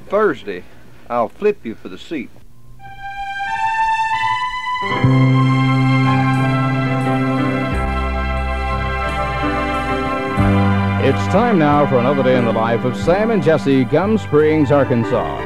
Thursday. I'll flip you for the seat. It's time now for another day in the life of Sam and Jesse, Gum Springs, Arkansas.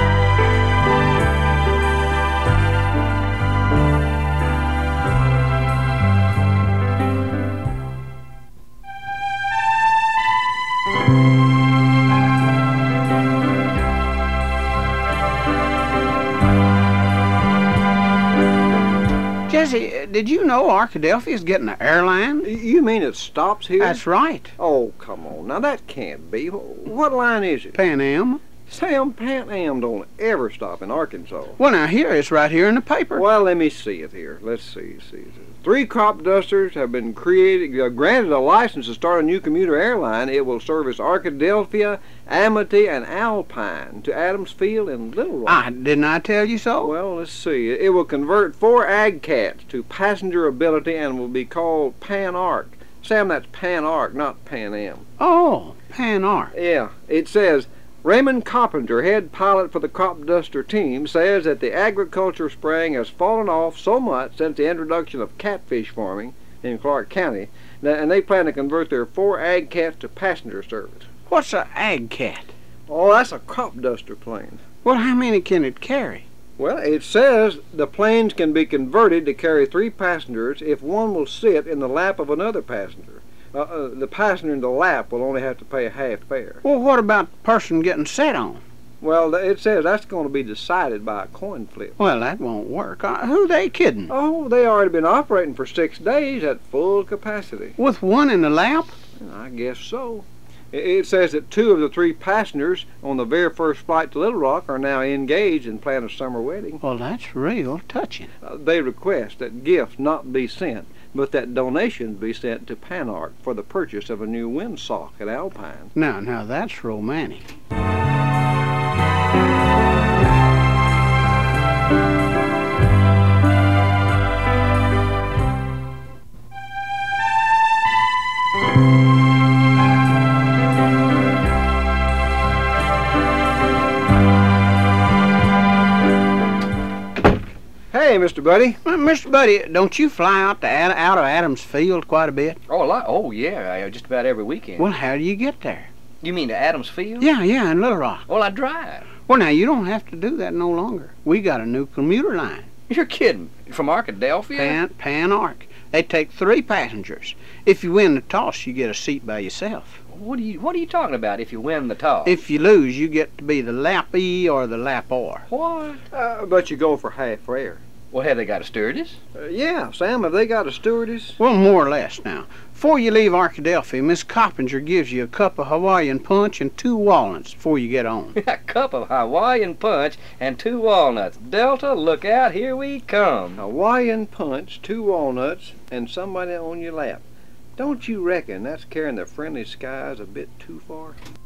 Jesse, did you know Arkadelphia's getting an airline? You mean it stops here? That's right. Oh, come on. Now, that can't be. What line is it? Pan Am. Sam, Pan Am don't ever stop in Arkansas. Well, now, here it's right here in the paper. Well, let me see it here. Let's see. 3 crop dusters have been granted a license to start a new commuter airline. It will service Arkadelphia, Amity, and Alpine to Adams Field and Little Rock. Didn't I tell you so? Well, let's see. It will convert 4 ag cats to passenger ability and will be called Pan Arc. Sam, that's Pan Arc, not Pan Am. Oh, Pan Arc. Yeah, it says, Raymond Coppinger, head pilot for the crop duster team, says that the agriculture spraying has fallen off so much since the introduction of catfish farming in Clark County, and they plan to convert their 4 ag cats to passenger service. What's a ag cat? Oh, that's a crop duster plane. Well, how many can it carry? Well, it says the planes can be converted to carry 3 passengers if one will sit in the lap of another passenger. The passenger in the lap will only have to pay a half fare. Well, what about the person getting sat on? Well, it says that's going to be decided by a coin flip. Well, that won't work. Who they kidding? Oh, they already been operating for 6 days at full capacity. With one in the lap? I guess so. It says that 2 of the 3 passengers on the very first flight to Little Rock are now engaged in planning a summer wedding. Well, that's real touching. They request that gifts not be sent, but that donations be sent to Pan Arc for the purchase of a new windsock at Alpine. Now that's romantic. Hey, Mr. Buddy. Mr. Buddy, don't you fly out of Adams Field quite a bit? Oh, yeah, just about every weekend. Well, how do you get there? You mean to Adams Field? Yeah, in Little Rock. Well, I drive. Well, now, you don't have to do that no longer. We got a new commuter line. You're kidding. From Arkadelphia? Pan Arc. They take 3 passengers. If you win the toss, you get a seat by yourself. What are you talking about if you win the toss? If you lose, you get to be the lappee or the lapor. What? But you go for half fare. Well, have they got a stewardess? Yeah, Sam, have they got a stewardess? Well, more or less now. Before you leave Arkadelphia, Miss Coppinger gives you a cup of Hawaiian punch and 2 walnuts before you get on. A cup of Hawaiian punch and 2 walnuts. Delta, look out, here we come. Hawaiian punch, 2 walnuts, and somebody on your lap. Don't you reckon that's carrying the friendly skies a bit too far?